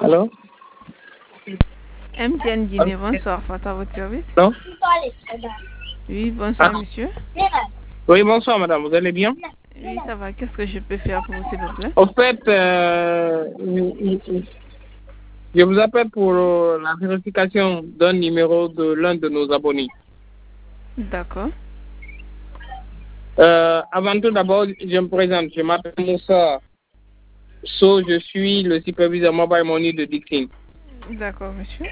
Allô? MTN Guinée, bonsoir, face à votre service. Non? Oui, bonsoir, monsieur. Oui, bonsoir, madame. Vous allez bien? Oui, ça va. Qu'est-ce que je peux faire pour vous, s'il vous plaît? Au fait, je vous appelle pour la vérification d'un numéro de l'un de nos abonnés. D'accord. Avant tout, d'abord, je me présente. Je m'appelle Moussa So, je suis le superviseur Mobile Money de Dixon. D'accord, monsieur.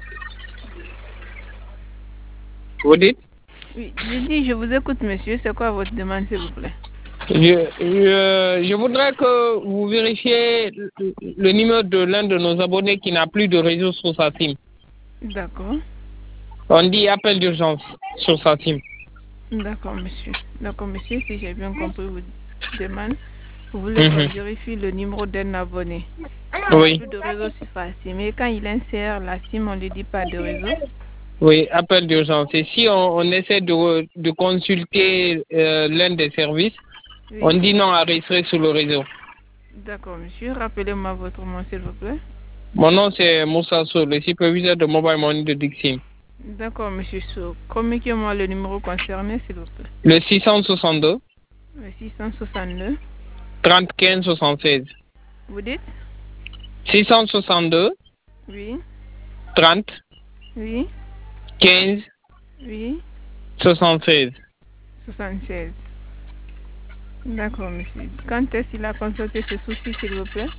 Vous dites? Oui, je dis, je vous écoute, monsieur. C'est quoi votre demande, s'il vous plaît? Je voudrais que vous vérifiez le numéro de l'un de nos abonnés qui n'a plus de réseau sur sa SIM. D'accord. On dit appel d'urgence sur sa SIM. D'accord, monsieur. D'accord, monsieur, si j'ai bien compris votre demande, vous voulez qu'on vérifie le numéro d'un abonné. Il n'a Oui. plus de réseau sur sa SIM. Mais quand il insère la SIM, on ne lui dit pas de réseau. Oui, appel d'urgence. Et si on essaie de consulter l'un des services, Oui. on dit non enregistré sur le réseau. D'accord, monsieur. Rappelez-moi votre nom, s'il vous plaît. Mon nom, c'est Moussa So, le superviseur de Mobile Money de Dixon. D'accord, monsieur So. Communiquez-moi le numéro concerné, s'il vous plaît. Le 662 Le 662. 30 15 76. Vous dites? 662 Oui. 30 Oui. 15 Oui. 76. 76. D'accord, monsieur. Quand est-ce qu'il a constaté ce souci, s'il vous plaît?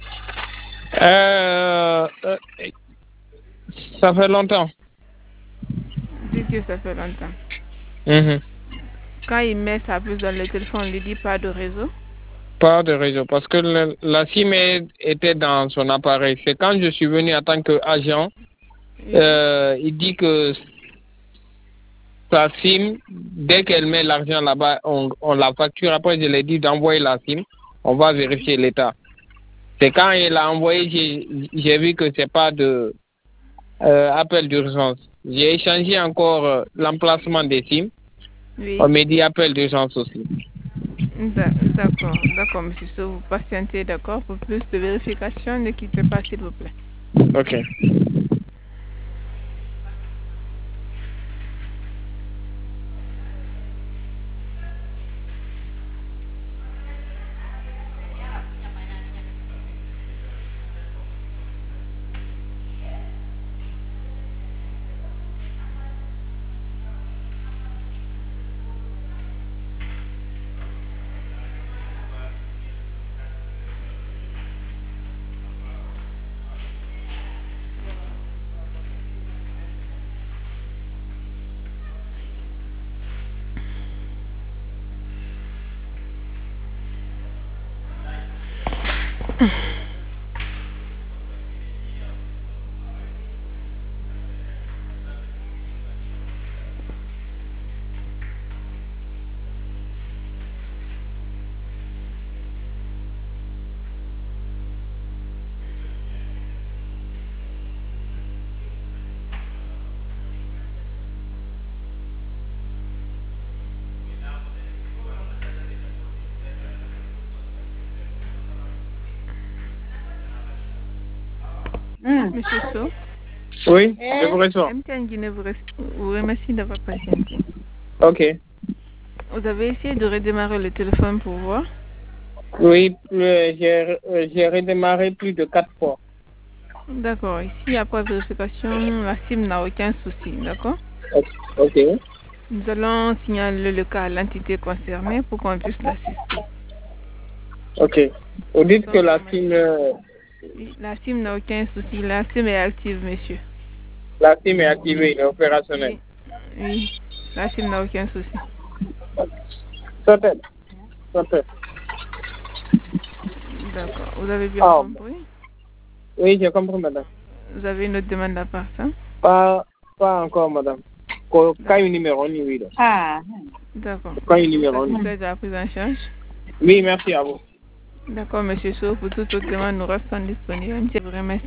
Ça fait longtemps. Dites que ça fait longtemps. Mhm. Quand il met sa puce dans le téléphone, on ne lui dit pas de réseau? Pas de réseau, parce que la SIM était dans son appareil. C'est quand je suis venu en tant qu'agent, Oui. il dit que sa SIM, dès qu'elle met l'argent là-bas, on la facture. Après, je lui ai dit d'envoyer la SIM, on va vérifier l'état. C'est quand il a envoyé, j'ai vu que c'est pas de appel d'urgence. J'ai échangé encore l'emplacement des SIM. Oui. On m'a dit appel d'urgence aussi. D'accord, d'accord, monsieur. So, vous patientez, d'accord, pour plus de vérification. Ne quittez pas, s'il vous plaît. Ok. Monsieur So, Oui, je vous reçois. MTN Guinée vous remercie d'avoir patienté. Ok. Vous avez essayé de redémarrer le téléphone pour voir? Oui, j'ai redémarré plus de 4 fois. D'accord. Ici, après vérification, la SIM n'a aucun souci, d'accord? Ok. Nous allons signaler le cas à l'entité concernée pour qu'on puisse l'assister. Ok. Vous dites que la SIM, Oui, la SIM n'a aucun souci. La SIM est active, monsieur. la SIM est activée, elle est opérationnelle. Oui, oui. La SIM n'a aucun souci. Peut-être. Peut-être. D'accord. Vous avez bien compris? Oui, j'ai compris, madame. Vous avez une autre demande à part ça? Pas encore, madame. Quand il numéro, on y va. Ah. D'accord. Quand il numéro, on y Satisfait de la prise en charge? Oui, merci à vous. D'accord, monsieur Sow. Pour toute autre demande, nous restons disponibles. Je vous remercie.